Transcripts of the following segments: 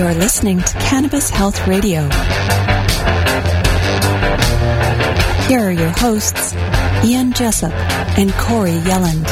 You're listening to Cannabis Health Radio. Here are your hosts, Ian Jessup and Corey Yelland.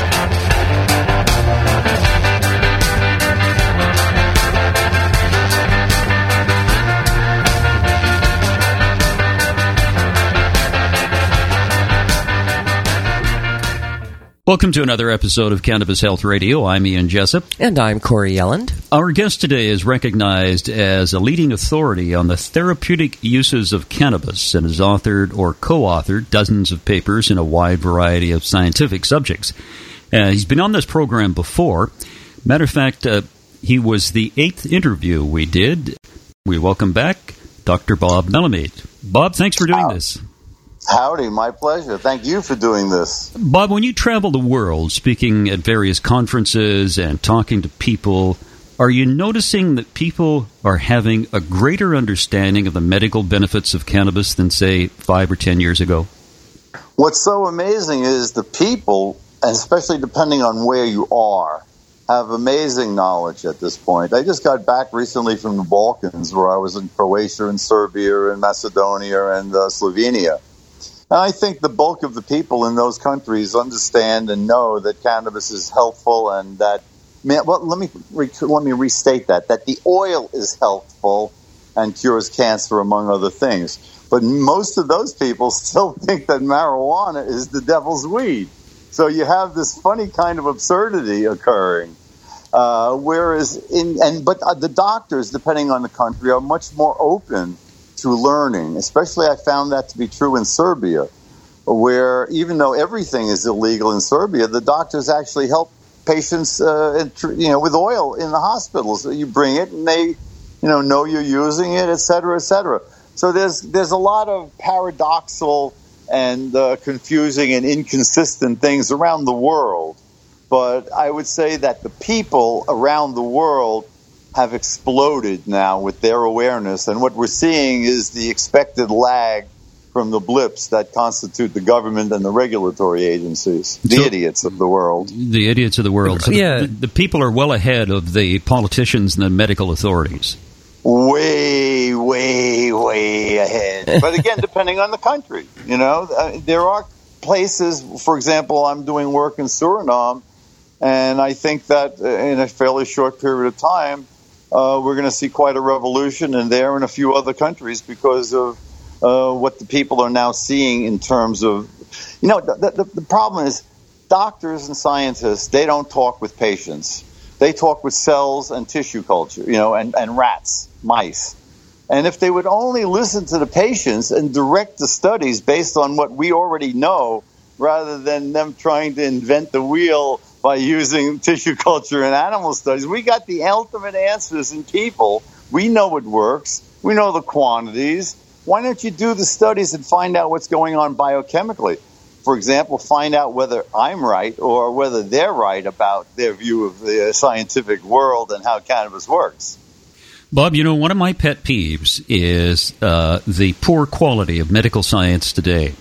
Welcome to another episode of Cannabis Health Radio. I'm Ian Jessup. And I'm Corey Yelland. Our guest today is recognized as a leading authority on the therapeutic uses of cannabis and has authored or co-authored dozens of papers in a wide variety of scientific subjects. He's been on this program before. Matter of fact, he was the 8th interview we did. We welcome back Dr. Bob Melamed. Bob, thanks for doing this. Howdy, my pleasure. Thank you for doing this. Bob, when you travel the world, speaking at various conferences and talking to people, are you noticing that people are having a greater understanding of the medical benefits of cannabis than, say, 5 or 10 years ago? What's so amazing is the people, and especially depending on where you are, have amazing knowledge at this point. I just got back recently from the Balkans, where I was in Croatia and Serbia and Macedonia and Slovenia. And I think the bulk of the people in those countries understand and know that cannabis is healthful and that, let me restate that the oil is healthful and cures cancer, among other things. But most of those people still think that marijuana is the devil's weed. So you have this funny kind of absurdity occurring. But the doctors, depending on the country, are much more open to learning. Especially I found that to be true in Serbia, where even though everything is illegal in Serbia, the doctors actually help patients with oil in the hospitals. You bring it and they know you're using it, et cetera, et cetera. So there's a lot of paradoxical and confusing and inconsistent things around the world. But I would say that the people around the world have exploded now with their awareness, and what we're seeing is the expected lag from the blips that constitute the government and the regulatory agencies, the idiots of the world. The idiots of the world. So yeah. The people are well ahead of the politicians and the medical authorities. Way, way, way ahead. But again, depending on the country, there are places, for example, I'm doing work in Suriname, and I think that in a fairly short period of time, we're going to see quite a revolution in there and a few other countries because of what the people are now seeing in terms of, the problem is doctors and scientists, they don't talk with patients. They talk with cells and tissue culture, and rats, mice. And if they would only listen to the patients and direct the studies based on what we already know, rather than them trying to invent the wheel by using tissue culture and animal studies. We got the ultimate answers in people. We know it works. We know the quantities. Why don't you do the studies and find out what's going on biochemically? For example, find out whether I'm right or whether they're right about their view of the scientific world and how cannabis works. Bob, one of my pet peeves is the poor quality of medical science today.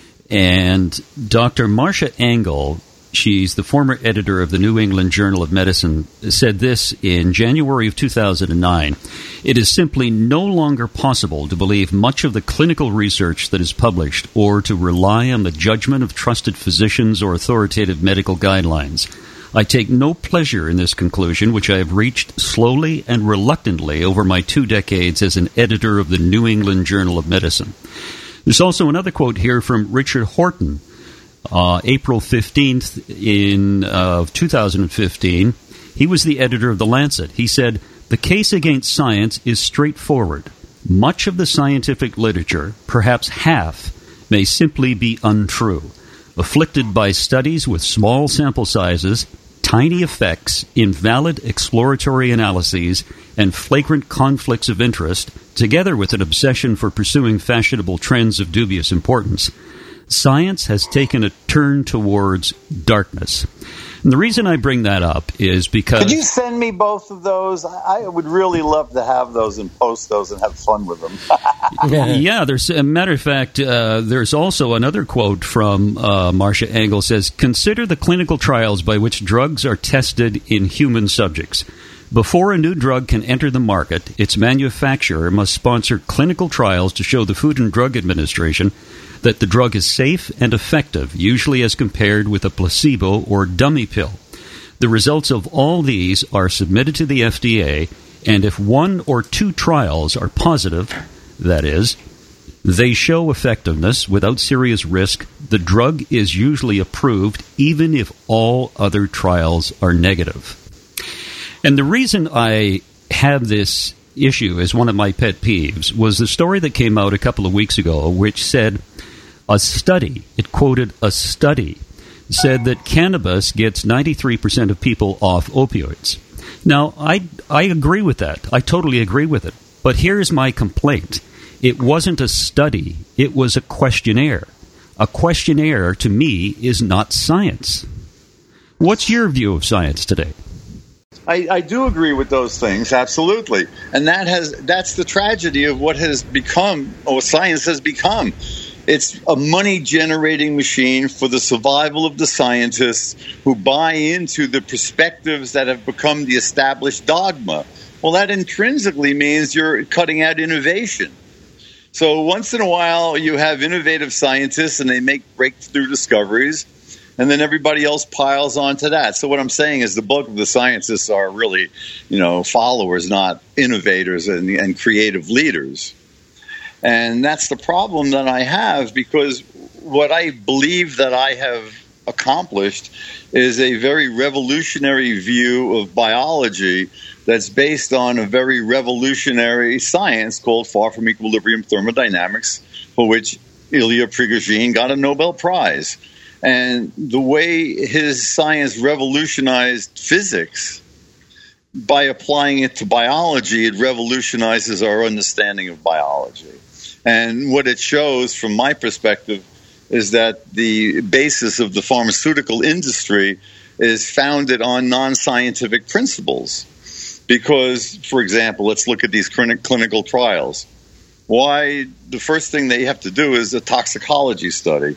And Dr. Marcia Angell, she's the former editor of the New England Journal of Medicine, said this in January of 2009. It is simply no longer possible to believe much of the clinical research that is published or to rely on the judgment of trusted physicians or authoritative medical guidelines. I take no pleasure in this conclusion, which I have reached slowly and reluctantly over my 2 decades as an editor of the New England Journal of Medicine. There's also another quote here from Richard Horton, April 15th in 2015. He was the editor of The Lancet. He said, "The case against science is straightforward. Much of the scientific literature, perhaps half, may simply be untrue, afflicted by studies with small sample sizes, tiny effects, invalid exploratory analyses, and flagrant conflicts of interest, together with an obsession for pursuing fashionable trends of dubious importance. Science has taken a turn towards darkness." And the reason I bring that up is because... Could you send me both of those? I would really love to have those and post those and have fun with them. Yeah, there's a matter of fact, there's also another quote from Marcia Angell says, "Consider the clinical trials by which drugs are tested in human subjects. Before a new drug can enter the market, its manufacturer must sponsor clinical trials to show the Food and Drug Administration that the drug is safe and effective, usually as compared with a placebo or dummy pill. The results of all these are submitted to the FDA, and if 1 or 2 trials are positive, that is, they show effectiveness without serious risk, the drug is usually approved even if all other trials are negative. And the reason I have this issue as one of my pet peeves was the story that came out a couple of weeks ago, which said a study, it quoted a study, said that cannabis gets 93% of people off opioids. Now, I agree with that. I totally agree with it. But here's my complaint. It wasn't a study. It was a questionnaire. A questionnaire, to me, is not science. What's your view of science today? I do agree with those things, absolutely. And that's the tragedy of what has become, or science has become. It's a money-generating machine for the survival of the scientists who buy into the perspectives that have become the established dogma. Well, that intrinsically means you're cutting out innovation. So once in a while, you have innovative scientists, and they make breakthrough discoveries, and then everybody else piles onto that. So what I'm saying is the bulk of the scientists are really, followers, not innovators and creative leaders. And that's the problem that I have, because what I believe that I have accomplished is a very revolutionary view of biology that's based on a very revolutionary science called far from equilibrium thermodynamics, for which Ilya Prigogine got a Nobel Prize. And the way his science revolutionized physics, by applying it to biology, it revolutionizes our understanding of biology. And what it shows, from my perspective, is that the basis of the pharmaceutical industry is founded on non-scientific principles. Because, for example, let's look at these clinical trials. Why? The first thing they have to do is a toxicology study.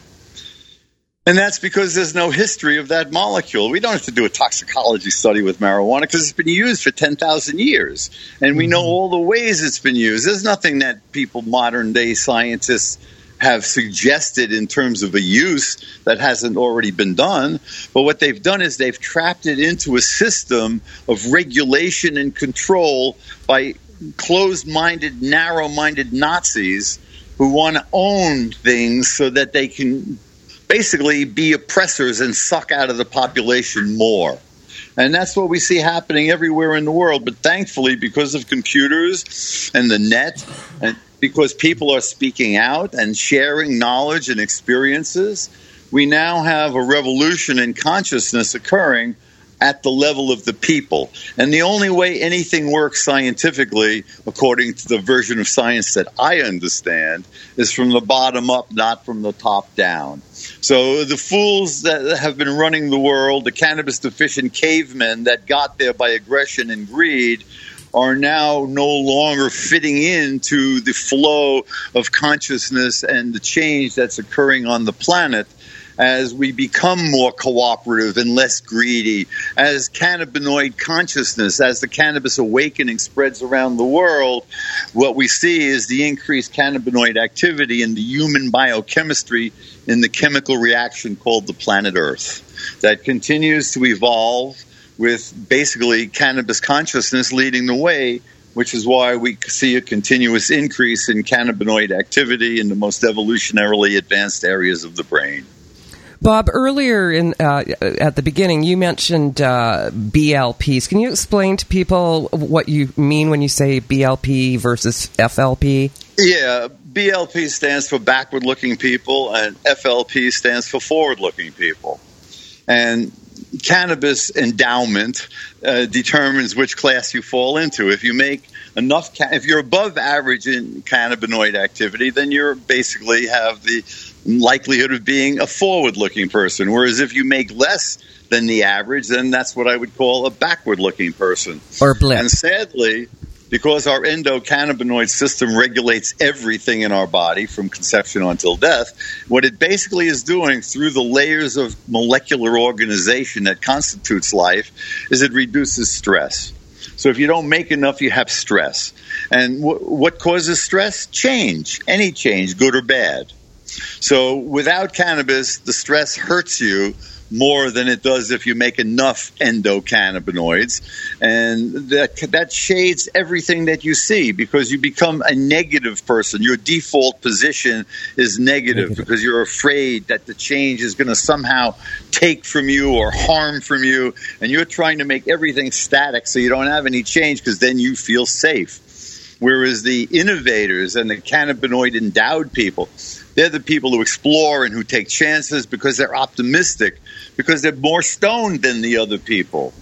And that's because there's no history of that molecule. We don't have to do a toxicology study with marijuana because it's been used for 10,000 years. And we know all the ways it's been used. There's nothing that modern-day scientists have suggested in terms of a use that hasn't already been done. But what they've done is they've trapped it into a system of regulation and control by closed-minded, narrow-minded Nazis who want to own things so that they can basically be oppressors and suck out of the population more. And that's what we see happening everywhere in the world. But thankfully, because of computers and the net, and because people are speaking out and sharing knowledge and experiences, we now have a revolution in consciousness occurring at the level of the people. And the only way anything works scientifically, according to the version of science that I understand, is from the bottom up, not from the top down. So the fools that have been running the world, the cannabis-deficient cavemen that got there by aggression and greed, are now no longer fitting into the flow of consciousness and the change that's occurring on the planet. As we become more cooperative and less greedy, as cannabinoid consciousness, as the cannabis awakening spreads around the world, what we see is the increased cannabinoid activity in the human biochemistry in the chemical reaction called the planet Earth that continues to evolve with basically cannabis consciousness leading the way, which is why we see a continuous increase in cannabinoid activity in the most evolutionarily advanced areas of the brain. Bob, earlier at the beginning, you mentioned BLPs. Can you explain to people what you mean when you say BLP versus FLP? Yeah, BLP stands for backward-looking people, and FLP stands for forward-looking people. And cannabis endowment determines which class you fall into. If you make enough, if you're above average in cannabinoid activity, then you basically have the likelihood of being a forward-looking person. Whereas if you make less than the average, then that's what I would call a backward-looking person. Or blip. And sadly, because our endocannabinoid system regulates everything in our body from conception until death, what it basically is doing through the layers of molecular organization that constitutes life is it reduces stress. So if you don't make enough, you have stress. And what causes stress? Change. Any change, good or bad. So without cannabis, the stress hurts you more than it does if you make enough endocannabinoids. And that shades everything that you see, because you become a negative person. Your default position is negative because you're afraid that the change is going to somehow take from you or harm from you. And you're trying to make everything static so you don't have any change, because then you feel safe. Whereas the innovators and the cannabinoid endowed people, they're the people who explore and who take chances because they're optimistic, because they're more stoned than the other people.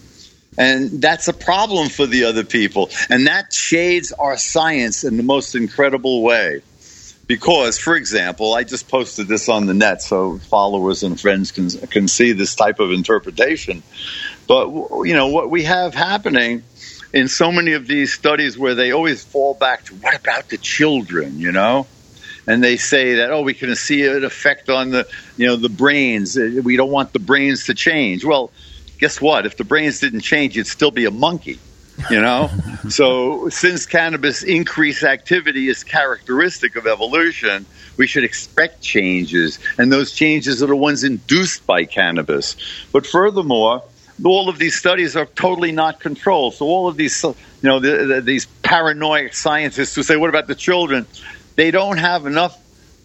And that's a problem for the other people. And that shades our science in the most incredible way. Because, for example, I just posted this on the net so followers and friends can see this type of interpretation. But, you know, what we have happening in so many of these studies where they always fall back to, what about the children, you know? And they say that, we can see an effect on the brains. We don't want the brains to change. Well, guess what? If the brains didn't change, you'd still be a monkey, you know? So since cannabis increased activity is characteristic of evolution, we should expect changes. And those changes are the ones induced by cannabis. But furthermore, all of these studies are totally not controlled. So all of these, these paranoid scientists who say, what about the children? They don't have enough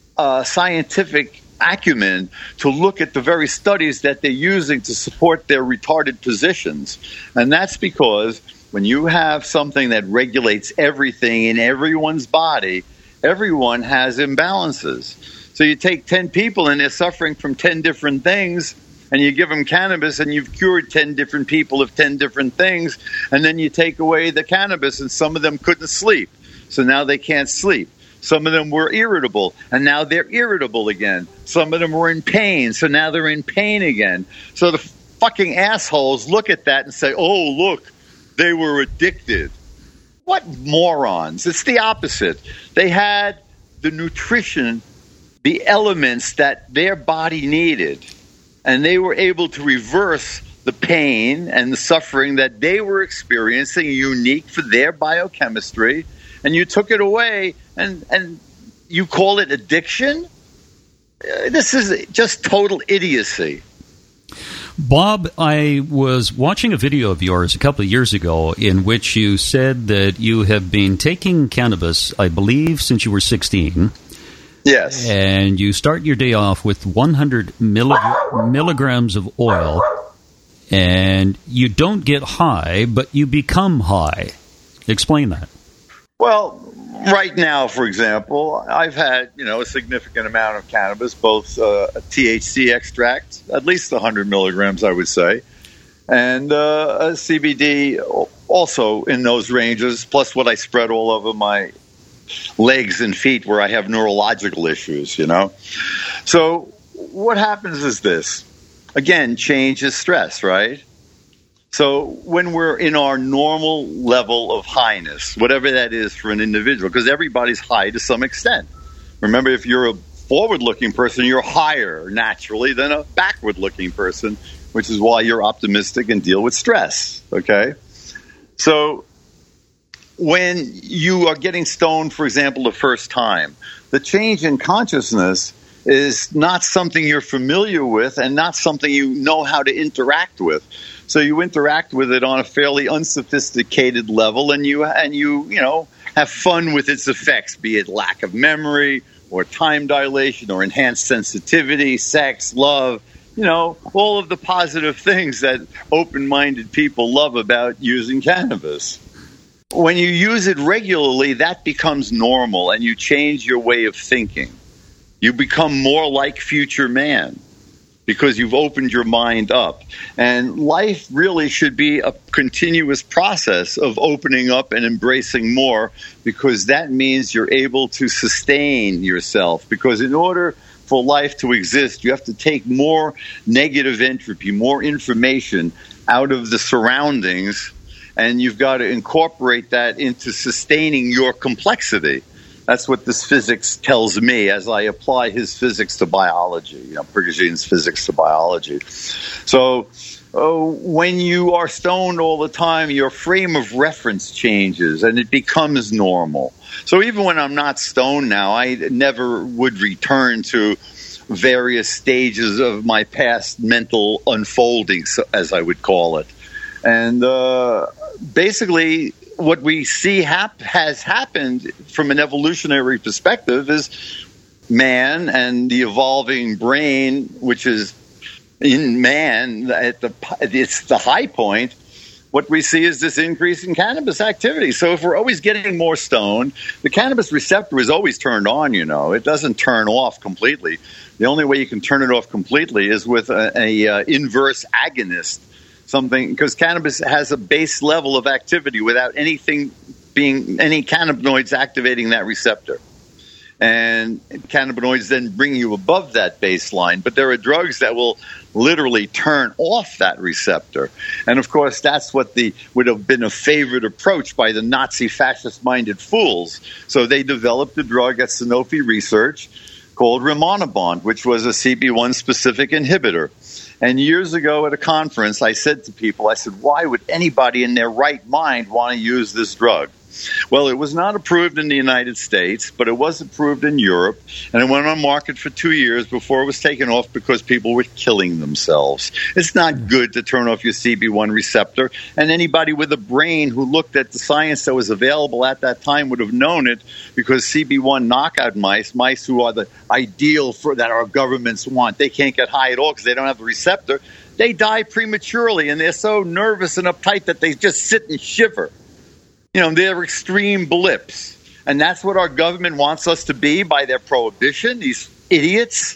scientific acumen to look at the very studies that they're using to support their retarded positions. And that's because when you have something that regulates everything in everyone's body, everyone has imbalances. So you take 10 people and they're suffering from 10 different things, and you give them cannabis and you've cured 10 different people of 10 different things, and then you take away the cannabis and some of them couldn't sleep. So now they can't sleep. Some of them were irritable, and now they're irritable again. Some of them were in pain, so now they're in pain again. So the fucking assholes look at that and say, oh, look, they were addicted. What morons. It's the opposite. They had the nutrition, the elements that their body needed, and they were able to reverse the pain and the suffering that they were experiencing, unique for their biochemistry, and you took it away, and you call it addiction? This is just total idiocy. Bob, I was watching a video of yours a couple of years ago in which you said that you have been taking cannabis, I believe, since you were 16. Yes. And you start your day off with 100 milligrams of oil, and you don't get high, but you become high. Explain that. Well, right now, for example, I've had, a significant amount of cannabis, both a THC extract, at least 100 milligrams, I would say, and a CBD also in those ranges, plus what I spread all over my legs and feet where I have neurological issues, So what happens is this. Again, change is stress, right? So when we're in our normal level of highness, whatever that is for an individual, because everybody's high to some extent. Remember, if you're a forward-looking person, you're higher naturally than a backward-looking person, which is why you're optimistic and deal with stress, okay? So when you are getting stoned, for example, the first time, the change in consciousness is not something you're familiar with and not something you know how to interact with. So you interact with it on a fairly unsophisticated level, and you have fun with its effects, be it lack of memory or time dilation or enhanced sensitivity, sex, love, all of the positive things that open-minded people love about using cannabis. When you use it regularly, that becomes normal, and you change your way of thinking. You become more like future man because you've opened your mind up. And life really should be a continuous process of opening up and embracing more, because that means you're able to sustain yourself. Because in order for life to exist, you have to take more negative entropy, more information out of the surroundings, and you've got to incorporate that into sustaining your complexity. That's what this physics tells me as I apply his physics to biology, Prigoghine's physics to biology. So when you are stoned all the time, your frame of reference changes and it becomes normal. So even when I'm not stoned now, I never would return to various stages of my past mental unfolding, as I would call it. And basically, what we see has happened from an evolutionary perspective is man and the evolving brain, which is in man, it's the high point. What we see is this increase in cannabis activity. So if we're always getting more stoned, the cannabis receptor is always turned on, It doesn't turn off completely. The only way you can turn it off completely is with a inverse agonist, because cannabis has a base level of activity without any cannabinoids activating that receptor. And cannabinoids then bring you above that baseline. But there are drugs that will literally turn off that receptor. And, of course, that's what would have been a favorite approach by the Nazi fascist-minded fools. So they developed a drug at Sanofi Research called Rimonabant, which was a CB1-specific inhibitor. And years ago at a conference, I said to people, why would anybody in their right mind want to use this drug? Well, it was not approved in the United States, but it was approved in Europe, and it went on market for 2 years before it was taken off because people were killing themselves. It's not good to turn off your CB1 receptor, and anybody with a brain who looked at the science that was available at that time would have known it, because CB1 knockout mice who are the ideal that our governments want, they can't get high at all because they don't have the receptor. They die prematurely, and they're so nervous and uptight that they just sit and shiver. They're extreme blips. And that's what our government wants us to be by their prohibition, these idiots.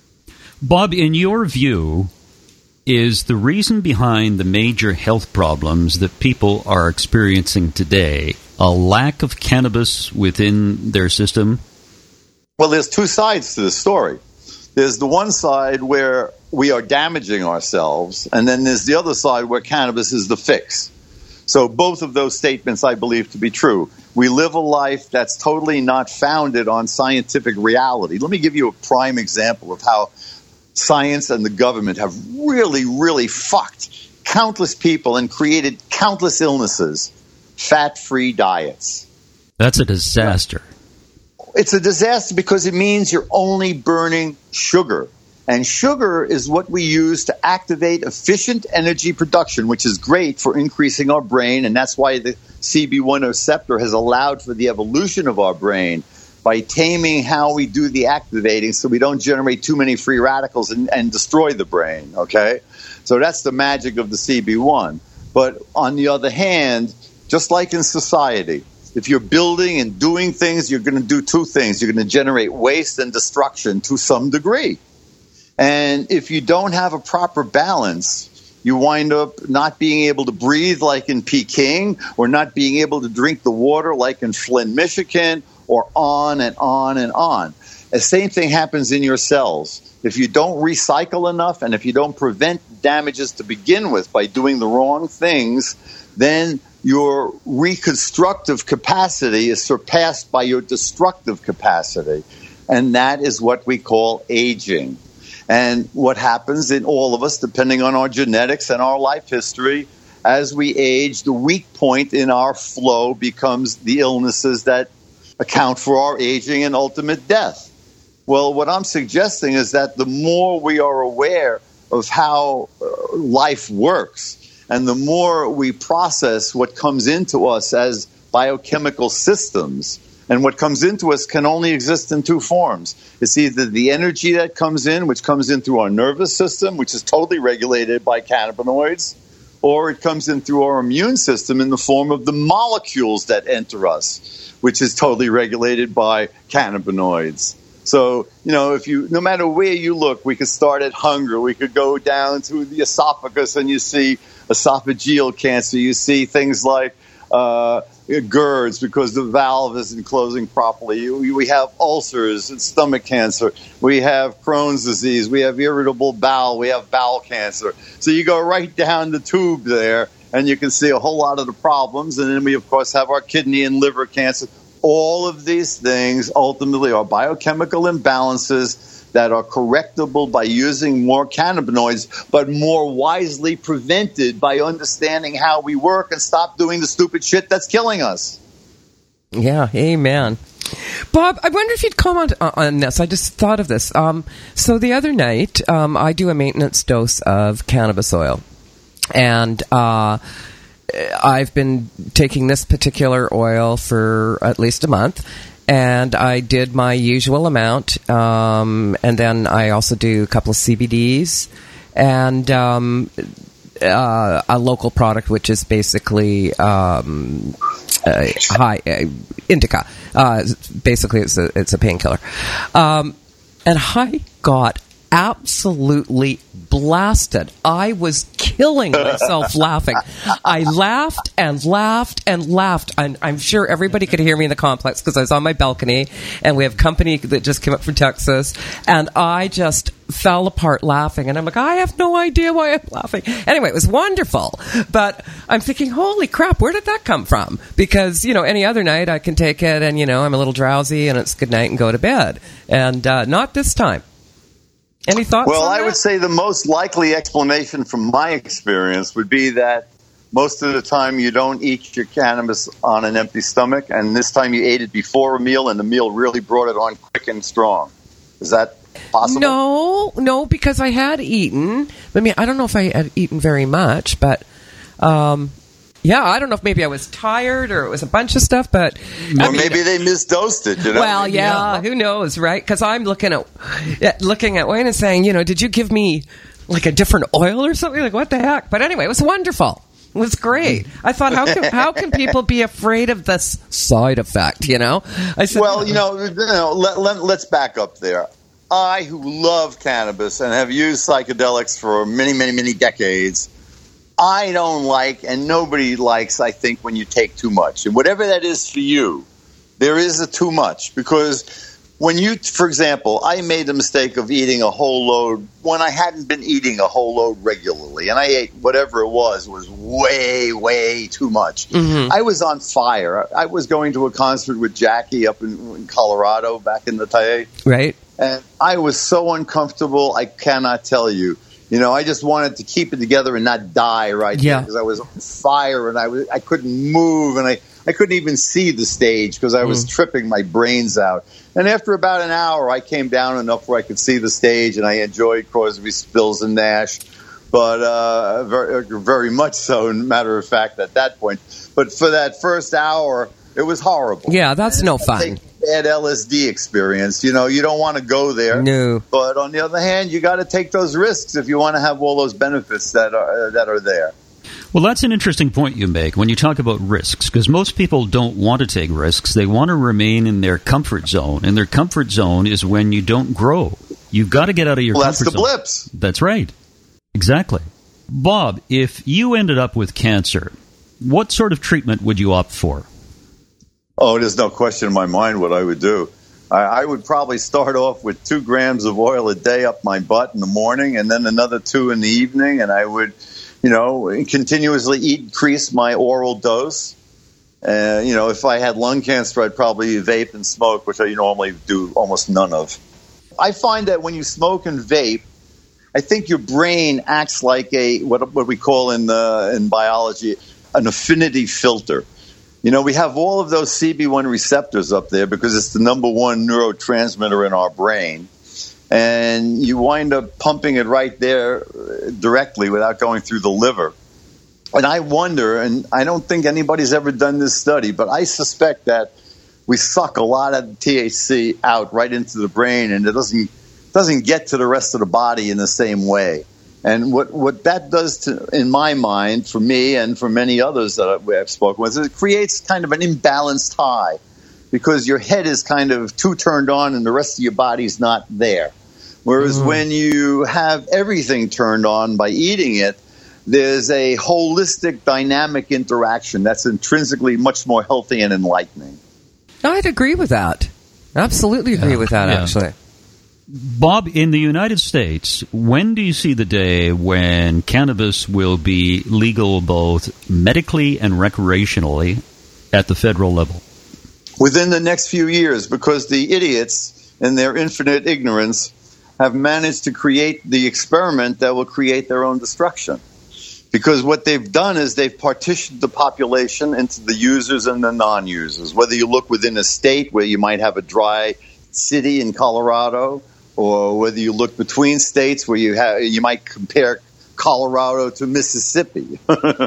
Bob, in your view, is the reason behind the major health problems that people are experiencing today a lack of cannabis within their system? Well, there's two sides to the story. There's the one side where we are damaging ourselves, and then there's the other side where cannabis is the fix. So both of those statements I believe to be true. We live a life that's totally not founded on scientific reality. Let me give you a prime example of how science and the government have really, really fucked countless people and created countless illnesses. Fat-free diets. That's a disaster. It's a disaster because it means you're only burning sugar. And sugar is what we use to activate efficient energy production, which is great for increasing our brain. And that's why the CB1 receptor has allowed for the evolution of our brain by taming how we do the activating so we don't generate too many free radicals and destroy the brain. Okay? So that's the magic of the CB1. But on the other hand, just like in society, if you're building and doing things, you're going to do two things. You're going to generate waste and destruction to some degree. And if you don't have a proper balance, you wind up not being able to breathe like in Peking, or not being able to drink the water like in Flint, Michigan, or on and on and on. The same thing happens in your cells. If you don't recycle enough, and if you don't prevent damages to begin with by doing the wrong things, then your reconstructive capacity is surpassed by your destructive capacity. And that is what we call aging. And what happens in all of us, depending on our genetics and our life history, as we age, the weak point in our flow becomes the illnesses that account for our aging and ultimate death. Well, what I'm suggesting is that the more we are aware of how life works, and the more we process what comes into us as biochemical systems, and what comes into us can only exist in two forms. It's either the energy that comes in, which comes in through our nervous system, which is totally regulated by cannabinoids, or it comes in through our immune system in the form of the molecules that enter us, which is totally regulated by cannabinoids. So, no matter where you look, we could start at hunger. We could go down to the esophagus and you see esophageal cancer. You see things like GERDs because the valve isn't closing properly. We have ulcers and stomach cancer. We have Crohn's disease. We have irritable bowel. We have bowel cancer. So you go right down the tube there, and you can see a whole lot of the problems. And then we, of course, have our kidney and liver cancer. All of these things ultimately are biochemical imbalances that are correctable by using more cannabinoids, but more wisely prevented by understanding how we work and stop doing the stupid shit that's killing us. Yeah, amen. Bob, I wonder if you'd comment on this. I just thought of this. So the other night, I do a maintenance dose of cannabis oil. And I've been taking this particular oil for at least a month. And I did my usual amount. And then I also do a couple of CBDs. And a local product, which is basically indica. Basically, it's a painkiller. And I got absolutely blasted. I was killing myself laughing. I laughed and laughed and laughed. I'm sure everybody could hear me in the complex because I was on my balcony, and we have company that just came up from Texas, and I just fell apart laughing. And I'm like, I have no idea why I'm laughing. Anyway, it was wonderful. But I'm thinking, holy crap, where did that come from? Because, any other night I can take it and, I'm a little drowsy and it's good night and go to bed. And not this time. Any thoughts on that? I would say the most likely explanation from my experience would be that most of the time you don't eat your cannabis on an empty stomach, and this time you ate it before a meal, and the meal really brought it on quick and strong. Is that possible? No, because I had eaten. I mean, I don't know if I had eaten very much, but yeah, I don't know if maybe I was tired or it was a bunch of stuff, but maybe they misdosed it. Well, yeah, who knows, right? Because I'm looking at Wayne and saying, did you give me like a different oil or something? Like, what the heck? But anyway, it was wonderful. It was great. I thought, how can people be afraid of this side effect? I said, let's back up there. I, who love cannabis and have used psychedelics for many, many, many decades, I don't like, and nobody likes, I think, when you take too much. And whatever that is for you, there is a too much. Because when you, for example, I made the mistake of eating a whole load when I hadn't been eating a whole load regularly. And I ate whatever it was way, way too much. Mm-hmm. I was on fire. I was going to a concert with Jackie up in Colorado back in the day. Right. And I was so uncomfortable, I cannot tell you. I just wanted to keep it together and not die there because I was on fire and I couldn't move and I couldn't even see the stage because I was tripping my brains out. And after about an hour, I came down enough where I could see the stage and I enjoyed Crosby, Stills, and Nash, but very, very much so, matter of fact, at that point. But for that first hour, it was horrible. Yeah, that's no fun. Bad LSD experience. You don't want to go there. No. But on the other hand, you got to take those risks if you want to have all those benefits that are there. Well, that's an interesting point you make when you talk about risks, because most people don't want to take risks. They want to remain in their comfort zone, and their comfort zone is when you don't grow. You've got to get out of your comfort zone. That's the blips. That's right. Exactly. Bob, if you ended up with cancer, what sort of treatment would you opt for? Oh, there's no question in my mind what I would do. I would probably start off with 2 grams of oil a day up my butt in the morning and then another 2 in the evening. And I would, continuously increase my oral dose. If I had lung cancer, I'd probably vape and smoke, which I normally do almost none of. I find that when you smoke and vape, I think your brain acts like what we call in biology an affinity filter. We have all of those CB1 receptors up there because it's the number one neurotransmitter in our brain. And you wind up pumping it right there directly without going through the liver. And I wonder, and I don't think anybody's ever done this study, but I suspect that we suck a lot of THC out right into the brain, and it doesn't get to the rest of the body in the same way. And what that does in my mind, for me and for many others that I've spoken with, is it creates kind of an imbalanced high because your head is kind of too turned on and the rest of your body's not there. Whereas when you have everything turned on by eating it, there's a holistic dynamic interaction that's intrinsically much more healthy and enlightening. I'd agree with that. Absolutely agree with that, actually. Bob, in the United States, when do you see the day when cannabis will be legal both medically and recreationally at the federal level? Within the next few years, because the idiots, in their infinite ignorance, have managed to create the experiment that will create their own destruction. Because what they've done is they've partitioned the population into the users and the non-users. Whether you look within a state where you might have a dry city in Colorado, or whether you look between states where you might compare Colorado to Mississippi,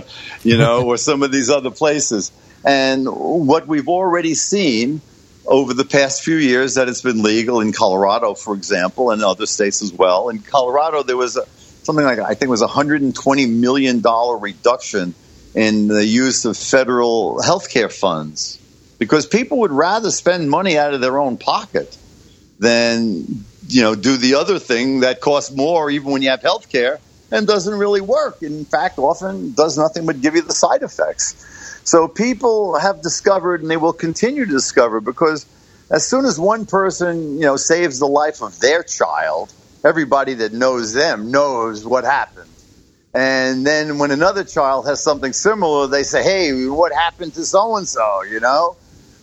or some of these other places. And what we've already seen over the past few years that it's been legal in Colorado, for example, and other states as well. In Colorado, there was something like, I think it was $120 million reduction in the use of federal health care funds, because people would rather spend money out of their own pocket than, do the other thing that costs more even when you have health care and doesn't really work. In fact, often does nothing but give you the side effects. So people have discovered, and they will continue to discover, because as soon as one person, saves the life of their child, everybody that knows them knows what happened. And then when another child has something similar, they say, hey, what happened to so-and-so,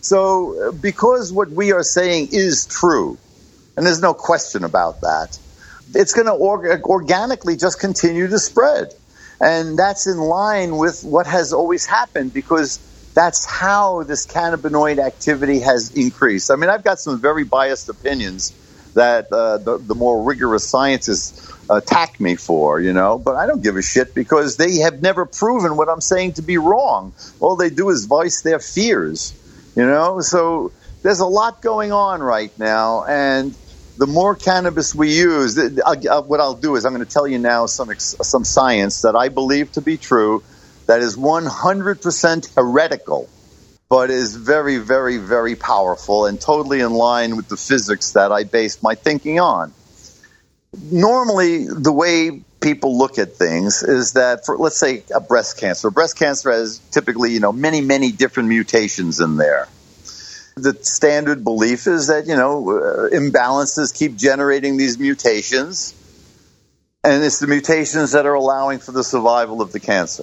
So because what we are saying is true, and there's no question about that, it's going to organically just continue to spread. And that's in line with what has always happened, because that's how this cannabinoid activity has increased. I mean, I've got some very biased opinions that the more rigorous scientists attack me for, but I don't give a shit, because they have never proven what I'm saying to be wrong. All they do is voice their fears, So there's a lot going on right now, and the more cannabis we use, what I'll do is I'm going to tell you now some science that I believe to be true, that is 100% heretical, but is very, very, very powerful and totally in line with the physics that I based my thinking on. Normally, the way people look at things is that, for, let's say, a breast cancer. Breast cancer has typically, many, many different mutations in there. The standard belief is that, imbalances keep generating these mutations, and it's the mutations that are allowing for the survival of the cancer.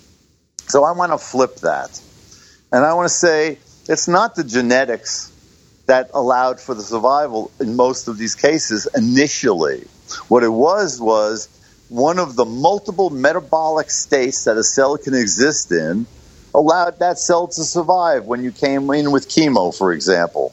So I want to flip that. And I want to say it's not the genetics that allowed for the survival in most of these cases initially. What it was one of the multiple metabolic states that a cell can exist in allowed that cell to survive when you came in with chemo, for example.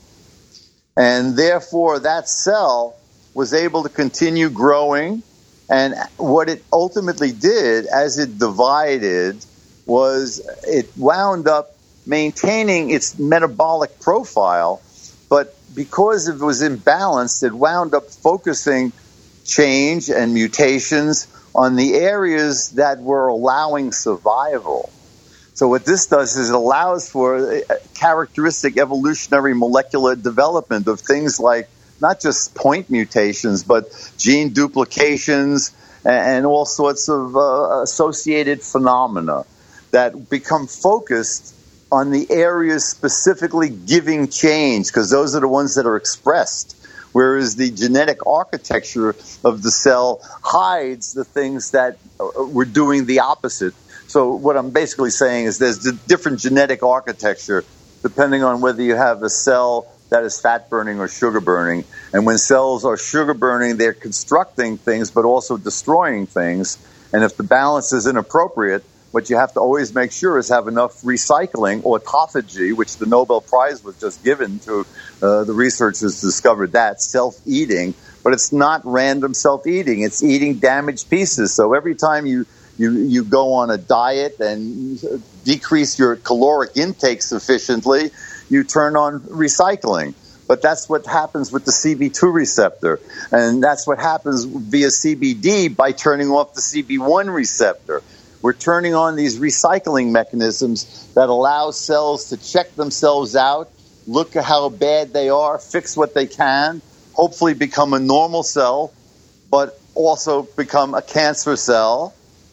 And therefore, that cell was able to continue growing. And what it ultimately did, as it divided, was it wound up maintaining its metabolic profile, but because it was imbalanced, it wound up focusing change and mutations on the areas that were allowing survival. So what this does is it allows for characteristic evolutionary molecular development of things like not just point mutations, but gene duplications and all sorts of associated phenomena that become focused on the areas specifically giving change, because those are the ones that are expressed, whereas the genetic architecture of the cell hides the things that were doing the opposite. So what I'm basically saying is there's a different genetic architecture depending on whether you have a cell that is fat burning or sugar burning. And when cells are sugar burning, they're constructing things but also destroying things. And if the balance is inappropriate, what you have to always make sure is have enough recycling, autophagy, which the Nobel Prize was just given to the researchers discovered that, self-eating. But it's not random self-eating. It's eating damaged pieces. So every time you go on a diet and decrease your caloric intake sufficiently, you turn on recycling. But that's what happens with the CB2 receptor. And that's what happens via CBD by turning off the CB1 receptor. We're turning on these recycling mechanisms that allow cells to check themselves out, look at how bad they are, fix what they can, hopefully become a normal cell, but also become a cancer cell.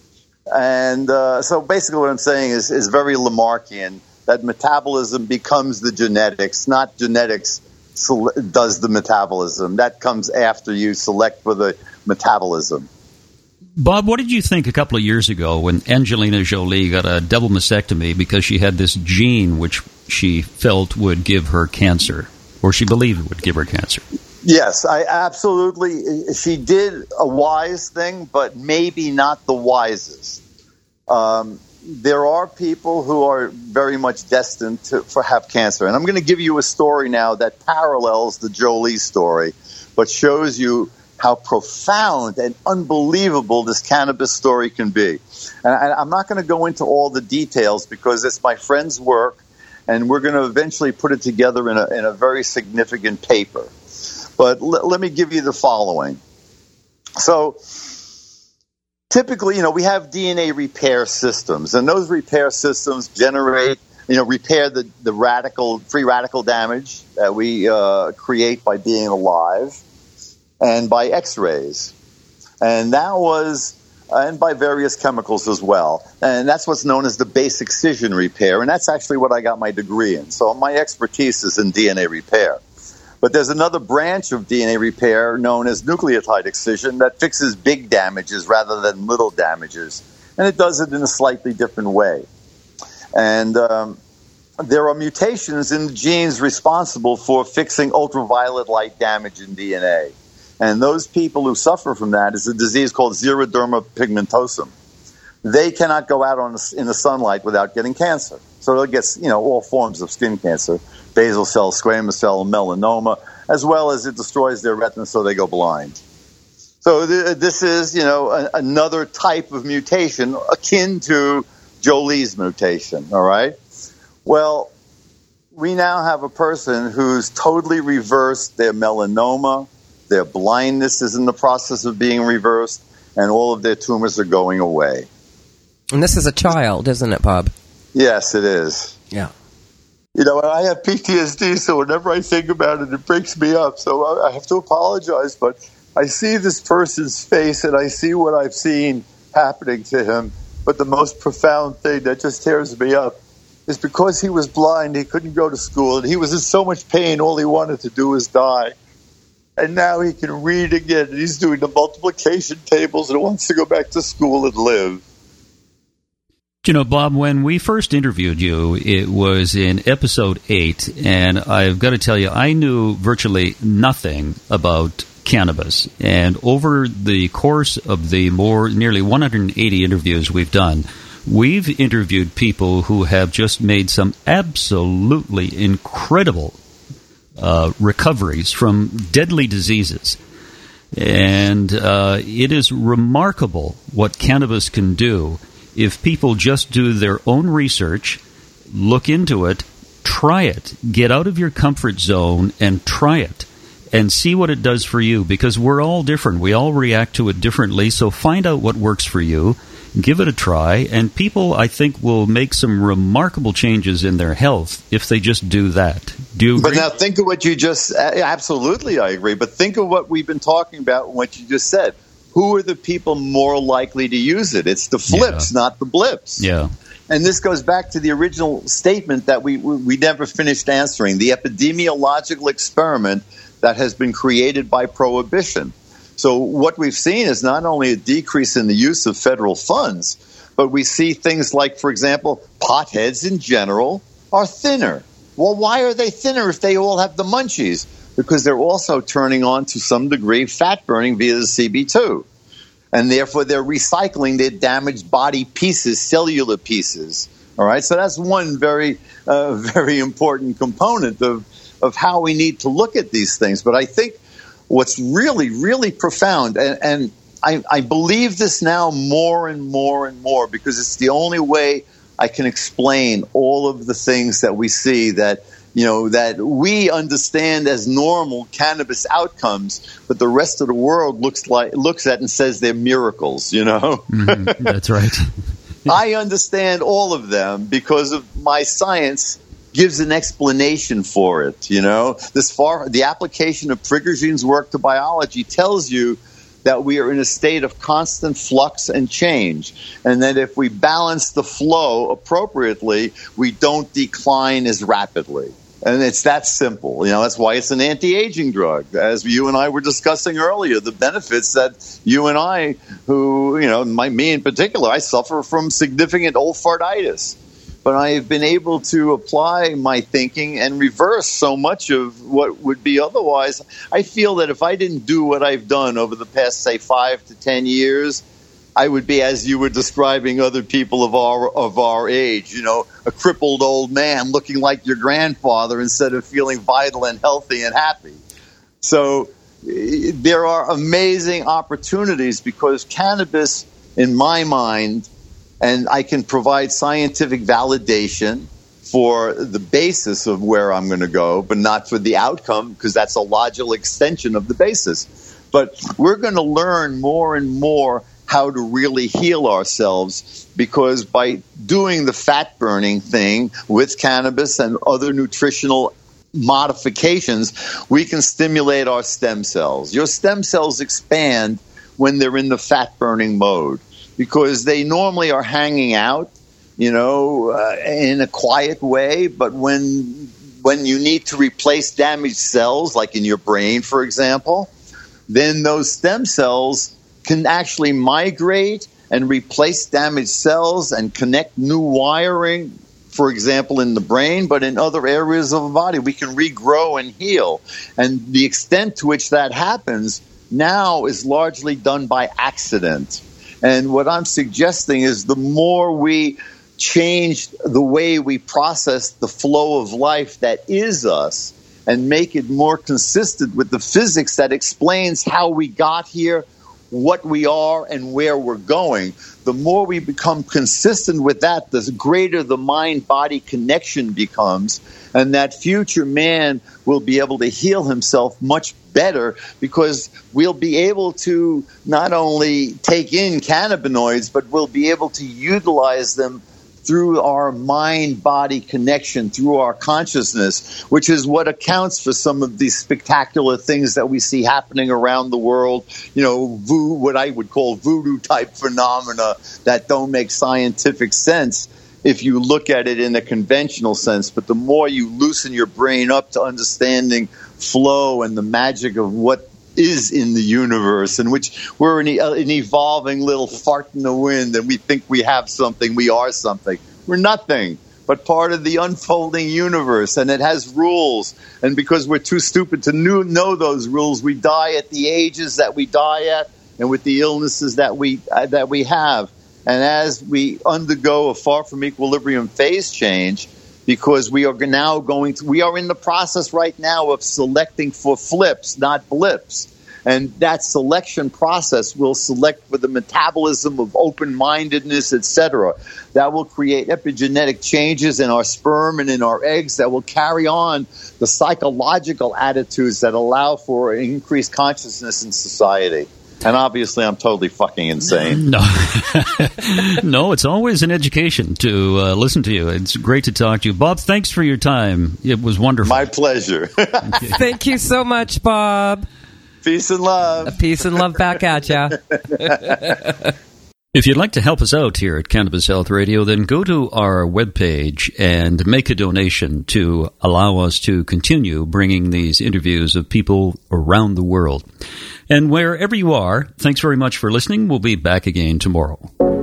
And so basically what I'm saying is very Lamarckian, that metabolism becomes the genetics, not genetics does the metabolism. That comes after you select for the metabolism. Bob, what did you think a couple of years ago when Angelina Jolie got a double mastectomy because she had this gene which she felt would give her cancer, or she believed would give her cancer? Yes, I absolutely. She did a wise thing, but maybe not the wisest. There are people who are very much destined to have cancer. And I'm going to give you a story now that parallels the Jolie story, but shows you how profound and unbelievable this cannabis story can be. And I'm not going to go into all the details because it's my friend's work, and we're going to eventually put it together in a very significant paper. But let me give you the following. So typically, we have DNA repair systems, and those repair systems generate, repair the free radical damage that we create by being alive and by X-rays. And and by various chemicals as well. And that's what's known as the base excision repair, and that's actually what I got my degree in. So my expertise is in DNA repair. But there's another branch of DNA repair known as nucleotide excision that fixes big damages rather than little damages. And it does it in a slightly different way. And there are mutations in the genes responsible for fixing ultraviolet light damage in DNA. And those people who suffer from that is a disease called xeroderma pigmentosum. They cannot go out in the sunlight without getting cancer. So they'll get, all forms of skin cancer, basal cell, squamous cell, melanoma, as well as it destroys their retina so they go blind. So this is, another type of mutation akin to Jolie's mutation, all right? Well, we now have a person who's totally reversed their melanoma, their blindness is in the process of being reversed, and all of their tumors are going away. And this is a child, isn't it, Bob? Yes, it is. Yeah. I have PTSD, so whenever I think about it, it breaks me up. So I have to apologize, but I see this person's face, and I see what I've seen happening to him. But the most profound thing that just tears me up is because he was blind, he couldn't go to school, and he was in so much pain, all he wanted to do was die. And now he can read again, and he's doing the multiplication tables, and wants to go back to school and live. Bob, when we first interviewed you, it was in episode 8, and I've got to tell you, I knew virtually nothing about cannabis. And over the course of the nearly 180 interviews we've done, we've interviewed people who have just made some absolutely incredible recoveries from deadly diseases. And it is remarkable what cannabis can do if people just do their own research, look into it, try it, get out of your comfort zone and try it, and see what it does for you, because we're all different. We all react to it differently, so find out what works for you, give it a try, and people, I think, will make some remarkable changes in their health if they just do that. Do you agree? But now think of what you just... Absolutely, I agree. But think of what we've been talking about and what you just said. Who are the people more likely to use it? It's the flips, not the blips. Yeah. And this goes back to the original statement that we never finished answering, the epidemiological experiment that has been created by prohibition. So what we've seen is not only a decrease in the use of federal funds, but we see things like, for example, potheads in general are thinner. Well, why are they thinner if they all have the munchies? Because they're also turning on, to some degree, fat burning via the CB2. And therefore, they're recycling their damaged body pieces, cellular pieces. All right? So that's one very, very important component of how we need to look at these things. But I think what's really, really profound, and I believe this now more and more and more, because it's the only way I can explain all of the things that we see that we understand as normal cannabis outcomes, but the rest of the world looks at and says they're miracles, Mm-hmm. That's right. I understand all of them because of my science gives an explanation for it, The application of Prigoghine's work to biology tells you that we are in a state of constant flux and change, and that if we balance the flow appropriately, we don't decline as rapidly. And it's that simple. That's why it's an anti-aging drug. As you and I were discussing earlier, the benefits that you and I, me in particular, I suffer from significant olfartitis. but I have been able to apply my thinking and reverse so much of what would be otherwise. I feel that if I didn't do what I've done over the past, say, 5 to 10 years, I would be, as you were describing other people of our age, a crippled old man looking like your grandfather instead of feeling vital and healthy and happy. So there are amazing opportunities because cannabis, in my mind, and I can provide scientific validation for the basis of where I'm going to go, but not for the outcome, because that's a logical extension of the basis. But we're going to learn more and more how to really heal ourselves, because by doing the fat burning thing with cannabis and other nutritional modifications, we can stimulate our stem cells. Your stem cells expand when they're in the fat burning mode, because they normally are hanging out, in a quiet way. But when you need to replace damaged cells, like in your brain, for example, then those stem cells can actually migrate and replace damaged cells and connect new wiring, for example, in the brain, but in other areas of the body. We can regrow and heal. And the extent to which that happens now is largely done by accident. And what I'm suggesting is the more we change the way we process the flow of life that is us and make it more consistent with the physics that explains how we got here, what we are, and where we're going, the more we become consistent with that, the greater the mind-body connection becomes, and that future man will be able to heal himself much better, because we'll be able to not only take in cannabinoids, but we'll be able to utilize them through our mind-body connection, through our consciousness, which is what accounts for some of these spectacular things that we see happening around the world, what I would call voodoo-type phenomena that don't make scientific sense if you look at it in a conventional sense. But the more you loosen your brain up to understanding flow and the magic of what is in the universe, in which we're an evolving little fart in the wind, and we think we have something, we are something. We're nothing but part of the unfolding universe, and it has rules. And because we're too stupid to know those rules, we die at the ages that we die at, and with the illnesses that we have. And as we undergo a far from equilibrium phase change, because we are now we are in the process right now of selecting for flips, not blips. And that selection process will select for the metabolism of open-mindedness, etc. That will create epigenetic changes in our sperm and in our eggs that will carry on the psychological attitudes that allow for increased consciousness in society. And obviously, I'm totally fucking insane. No, no, it's always an education to listen to you. It's great to talk to you. Bob, thanks for your time. It was wonderful. My pleasure. Thank you so much, Bob. Peace and love. Peace and love back at ya. If you'd like to help us out here at Cannabis Health Radio, then go to our webpage and make a donation to allow us to continue bringing these interviews of people around the world. And wherever you are, thanks very much for listening. We'll be back again tomorrow.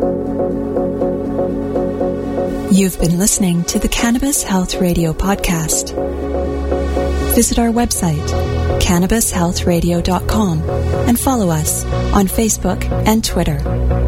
You've been listening to the Cannabis Health Radio podcast. Visit our website, cannabishealthradio.com, and follow us on Facebook and Twitter.